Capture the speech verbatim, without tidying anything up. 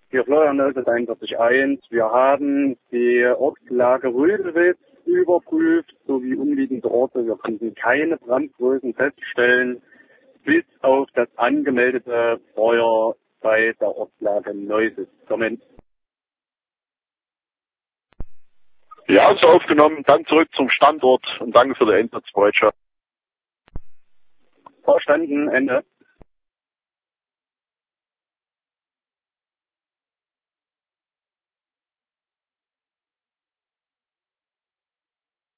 Hier Florian null eins eins. Wir haben die Ortslage Rödelwitz überprüft, sowie umliegende Orte. Wir konnten keine Brandgrößen feststellen, bis auf das angemeldete Feuer bei der Ortslage Neuses. Comment. Ja, so aufgenommen, dann zurück zum Standort und danke für die Einsatzbereitschaft. Verstanden, Ende.